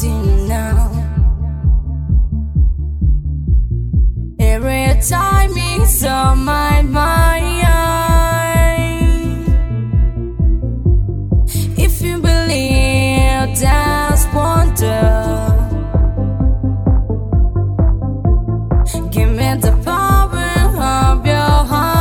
till now. Every time it's on my mind. If you believe, just wonder. Give me the power of your heart.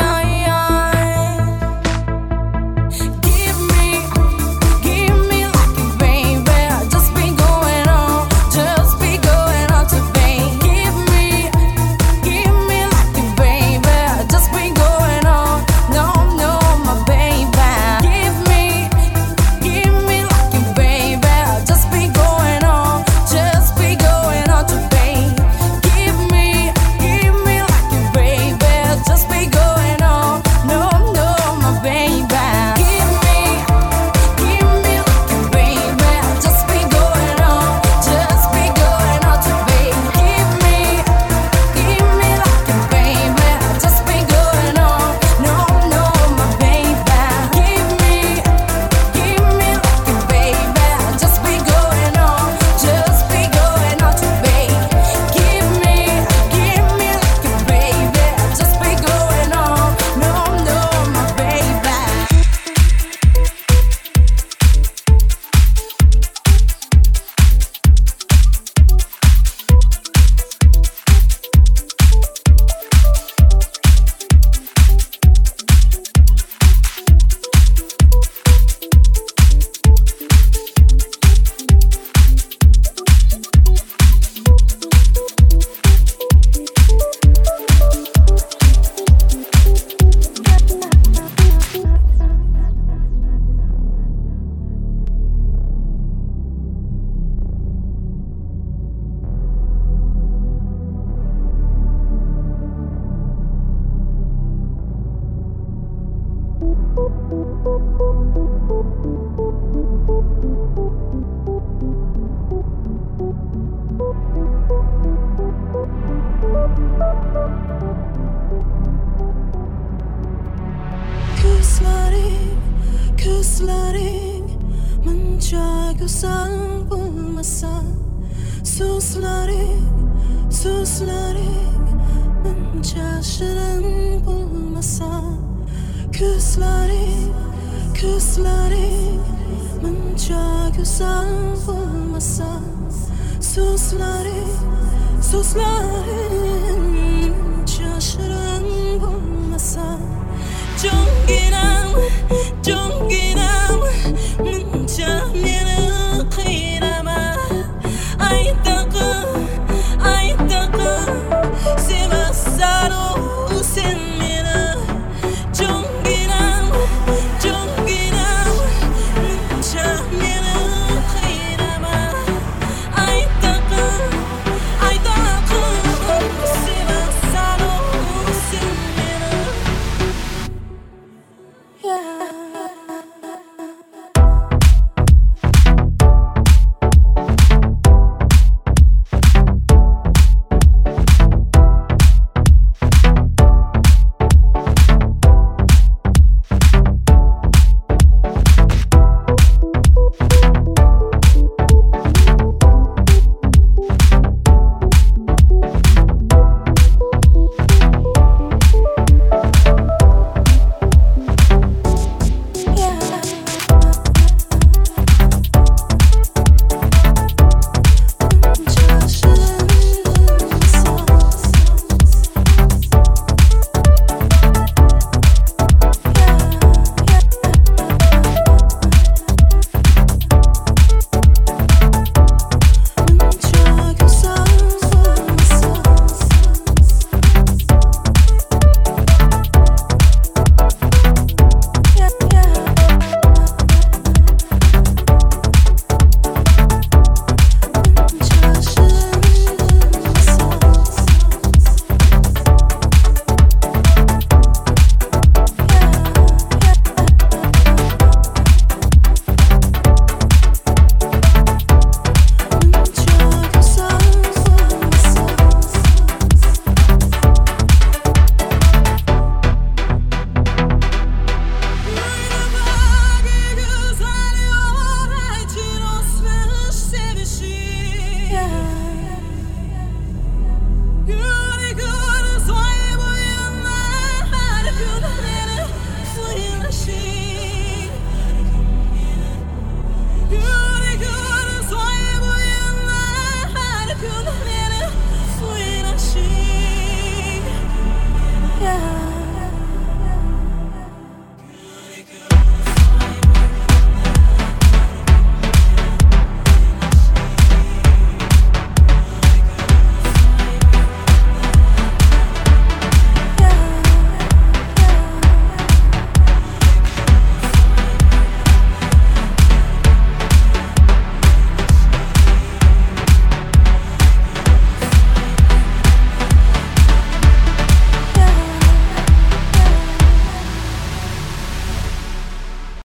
Give me like it, baby. Just be going on to babe. Give me like it, baby. Just be going on, no, my baby. Give me like it, baby. Just be going on to babe. Give me like it, baby. Just be going on, no, my baby. Give me like it, baby. Just be going on to babe. Give me like it, baby. Just be going on, no, my baby. Give me like it, baby. Just be going on to babe. Give me like it, baby. Just be going on, no, my baby. Küslerin Mınca güzel bulmasa Sözlerin Mınca şirin bulmasa Küslerin Mınca güzel bulmasa Sözlerin Mınca şirin bulmasa Jonginam Mınca meni qiynama Aytaqim Sevassan sen meni Jonginam Mınca meni qiynama Aytaqim Sevassan sen meni. Yeah.